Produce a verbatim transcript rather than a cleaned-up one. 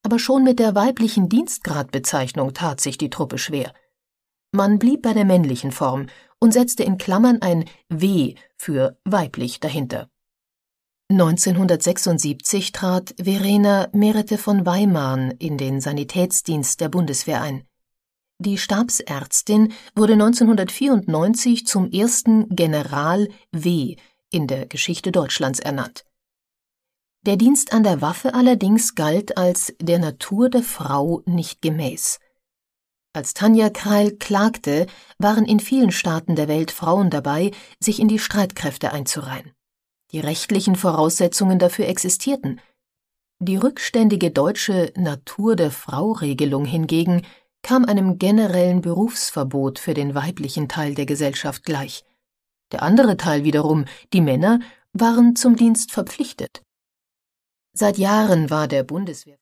Aber schon mit der weiblichen Dienstgradbezeichnung tat sich die Truppe schwer. Man blieb bei der männlichen Form und setzte in Klammern ein W für weiblich dahinter. neunzehnhundertsechsundsiebzig trat Verena Merete von Weimarn in den Sanitätsdienst der Bundeswehr ein. Die Stabsärztin wurde neunzehnhundertvierundneunzig zum ersten General W. in der Geschichte Deutschlands ernannt. Der Dienst an der Waffe allerdings galt als der Natur der Frau nicht gemäß. Als Tanja Kreil klagte, waren in vielen Staaten der Welt Frauen dabei, sich in die Streitkräfte einzureihen. Die rechtlichen Voraussetzungen dafür existierten. Die rückständige deutsche Natur der Frau-Regelung hingegen kam einem generellen Berufsverbot für den weiblichen Teil der Gesellschaft gleich. Der andere Teil wiederum, die Männer, waren zum Dienst verpflichtet. Seit Jahren war der Bundeswehr